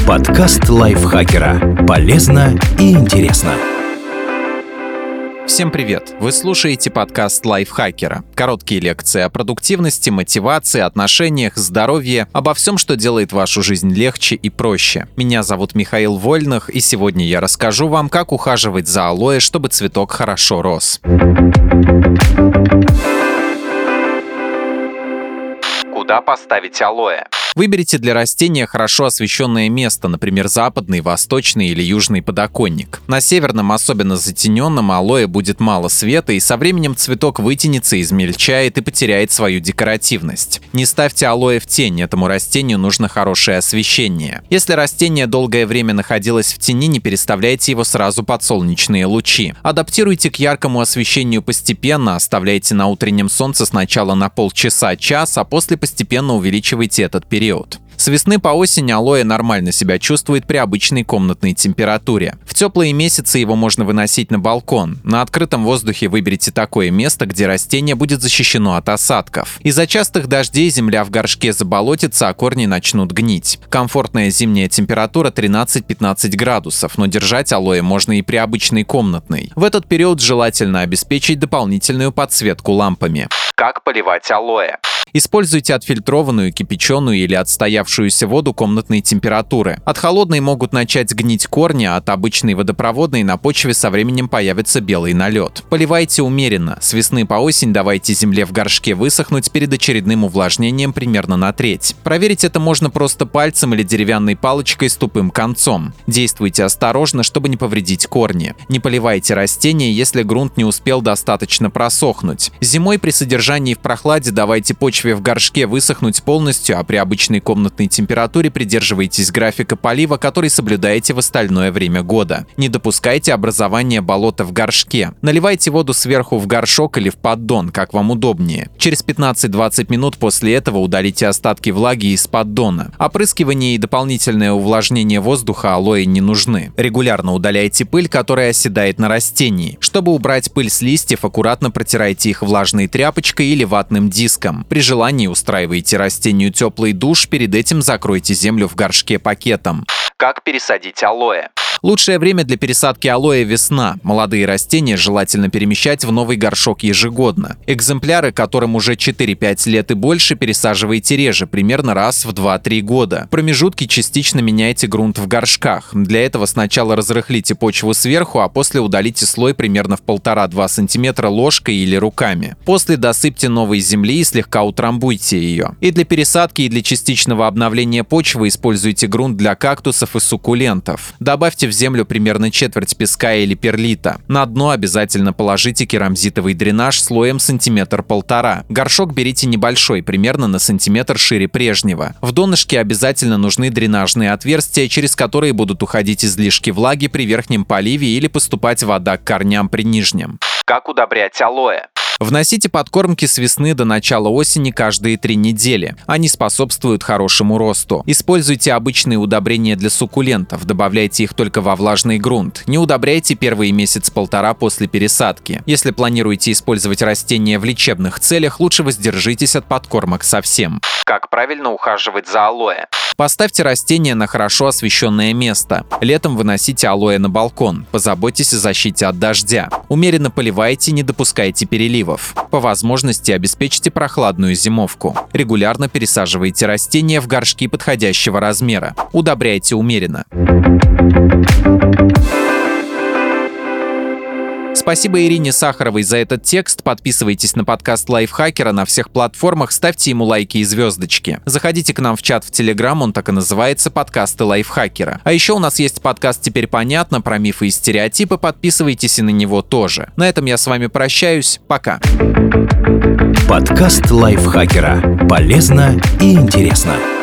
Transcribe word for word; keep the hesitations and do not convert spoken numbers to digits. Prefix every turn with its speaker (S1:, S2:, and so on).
S1: Подкаст лайфхакера. Полезно и интересно.
S2: Всем привет! Вы слушаете подкаст лайфхакера. Короткие лекции о продуктивности, мотивации, отношениях, здоровье, обо всем, что делает вашу жизнь легче и проще. Меня зовут Михаил Вольных, и сегодня я расскажу вам, как ухаживать за алоэ, чтобы цветок хорошо рос. Куда поставить алоэ? Выберите для растения хорошо освещенное место, например, западный, восточный или южный подоконник. На северном, особенно затененном, алоэ будет мало света, и со временем цветок вытянется, измельчает и потеряет свою декоративность. Не ставьте алоэ в тень, этому растению нужно хорошее освещение. Если растение долгое время находилось в тени, не переставляйте его сразу под солнечные лучи. Адаптируйте к яркому освещению постепенно, оставляйте на утреннем солнце сначала на полчаса-час, а после постепенно увеличивайте этот период. С весны по осень алоэ нормально себя чувствует при обычной комнатной температуре. В теплые месяцы его можно выносить на балкон. На открытом воздухе выберите такое место, где растение будет защищено от осадков. Из-за частых дождей земля в горшке заболотится, а корни начнут гнить. Комфортная зимняя температура тринадцать-пятнадцать градусов, но держать алоэ можно и при обычной комнатной. В этот период желательно обеспечить дополнительную подсветку лампами. Как поливать алоэ? Используйте отфильтрованную, кипяченую или отстоявшуюся воду комнатной температуры. От холодной могут начать гнить корни, а от обычной водопроводной на почве со временем появится белый налет. Поливайте умеренно. С весны по осень давайте земле в горшке высохнуть перед очередным увлажнением примерно на треть. Проверить это можно просто пальцем или деревянной палочкой с тупым концом. Действуйте осторожно, чтобы не повредить корни. Не поливайте растения, если грунт не успел достаточно просохнуть. Зимой при содержании в прохладе давайте почве в горшке высохнуть полностью, а при обычной комнатной температуре придерживайтесь графика полива, который соблюдаете в остальное время года. Не допускайте образования болота в горшке. Наливайте воду сверху в горшок или в поддон, как вам удобнее. Через пятнадцать-двадцать минут после этого удалите остатки влаги из поддона. Опрыскивание и дополнительное увлажнение воздуха алоэ не нужны. Регулярно удаляйте пыль, которая оседает на растении. Чтобы убрать пыль с листьев, аккуратно протирайте их влажной тряпочкой или ватным диском. При желании устраивайте растению теплый душ, перед этим закройте землю в горшке пакетом. Как пересадить алоэ? Лучшее время для пересадки алоэ – весна. Молодые растения желательно перемещать в новый горшок ежегодно. Экземпляры, которым уже четыре-пять лет и больше, пересаживайте реже, примерно раз в два-три года. В промежутке частично меняйте грунт в горшках. Для этого сначала разрыхлите почву сверху, а после удалите слой примерно в полтора-два сантиметра ложкой или руками. После досыпьте новой земли и слегка утрамбуйте ее. И для пересадки, и для частичного обновления почвы используйте грунт для кактусов и суккулентов. Добавьте в землю примерно четверть песка или перлита. На дно обязательно положите керамзитовый дренаж слоем сантиметр-полтора. Горшок берите небольшой, примерно на сантиметр шире прежнего. В донышке обязательно нужны дренажные отверстия, через которые будут уходить излишки влаги при верхнем поливе или поступать вода к корням при нижнем. Как удобрять алоэ? Вносите подкормки с весны до начала осени каждые три недели. Они способствуют хорошему росту. Используйте обычные удобрения для суккулентов, добавляйте их только во влажный грунт. Не удобряйте первые месяц-полтора после пересадки. Если планируете использовать растения в лечебных целях, лучше воздержитесь от подкормок совсем. Как правильно ухаживать за алоэ? Поставьте растение на хорошо освещенное место. Летом выносите алоэ на балкон. Позаботьтесь о защите от дождя. Умеренно поливайте, не допускайте переливов. По возможности обеспечьте прохладную зимовку. Регулярно пересаживайте растения в горшки подходящего размера. Удобряйте умеренно. Спасибо Ирине Сахаровой за этот текст. Подписывайтесь на подкаст Лайфхакера на всех платформах, ставьте ему лайки и звездочки. Заходите к нам в чат в Телеграм, он так и называется «Подкасты Лайфхакера». А еще у нас есть подкаст «Теперь понятно» про мифы и стереотипы, подписывайтесь и на него тоже. На этом я с вами прощаюсь. Пока.
S1: Подкаст Лайфхакера. Полезно и интересно.